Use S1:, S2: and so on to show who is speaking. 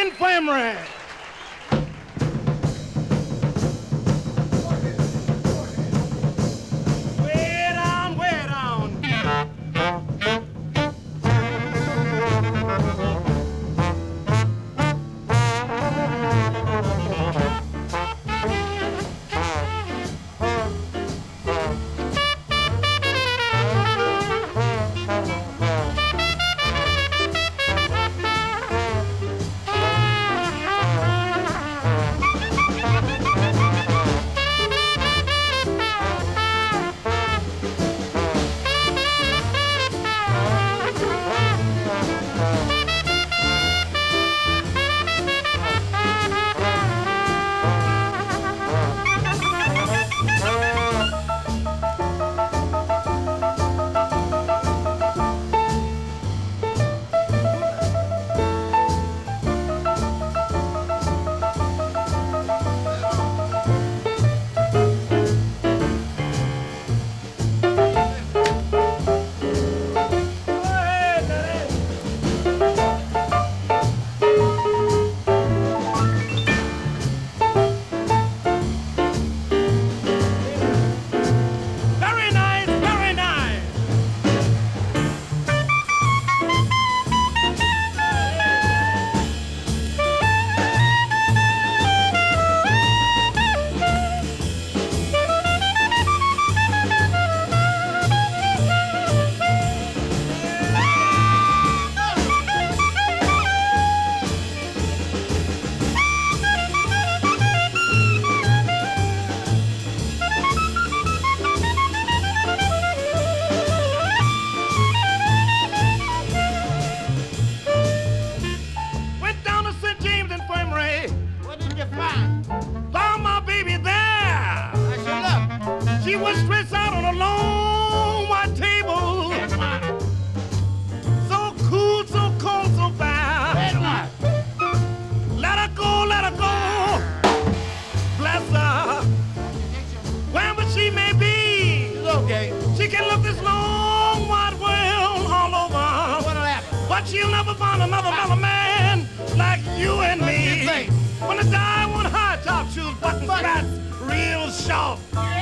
S1: Infirmary. Way down, way down. Very nice, very nice. Went down to St. James Infirmary.
S2: What did you find?
S1: Found my baby there.
S2: I should look.
S1: She was stretched out on a long white table. So cool, so cold, so fair.
S2: Edward.
S1: Let her go, let her go. Bless her. Wherever she may be,
S2: It's okay.
S1: she can look this long white world all over.
S2: What'll happen?
S1: But she'll never find another man like you and
S2: What do you
S1: me.
S2: think?
S1: When the die want high top shoes, button straps, real short.